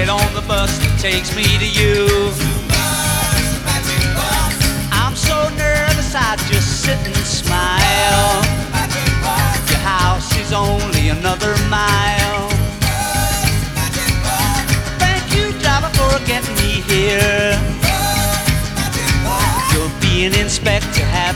get on the bus that takes me to you. I'm so nervous I just sit and smile. Your house is only another mile. Thank you, driver, for getting me here. You'll be an inspector, have